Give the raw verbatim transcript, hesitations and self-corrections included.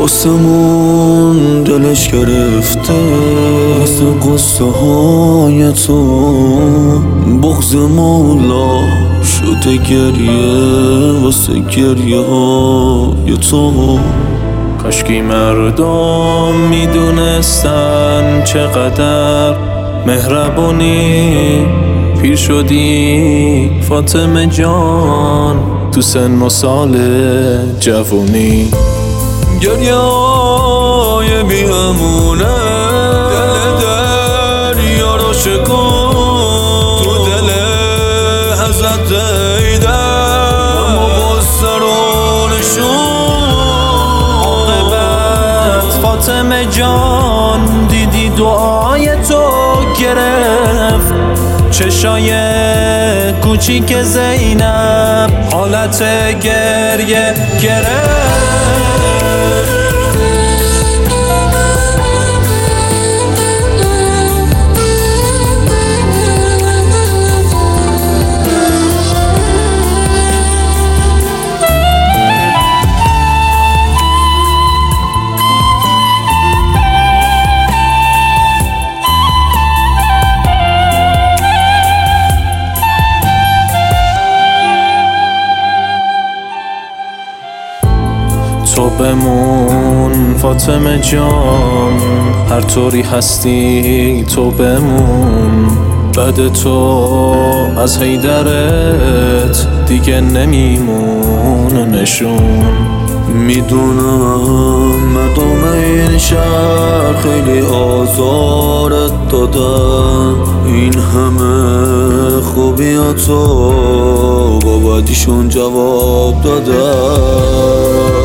آسمون دلش گرفته مثل قصه های تو، بغض مولا شده گریه واسه گریه های تو. کاشکی مردم میدونستن چقدر مهربونی، پیر شدی فاطمه جان تو سن و سال جوونی. گریه های بیهمونه دل دریا رو شکن، تو دل حضرت ایدر اما غصه رو نشون. عاقبت فاطمه جان دیدی دعای تو گرفت، چشای کوچیک زینب حالت گریه گرفت. تو بمون فاطمه جان، هر طوری هستی تو بمون. بعد تو از حیدرت دیگه نمیمونه نشون. میدونم مردم این شهر خیلی آزارت دادن، این همه خوبیاتو با بدیشون جواب دادن.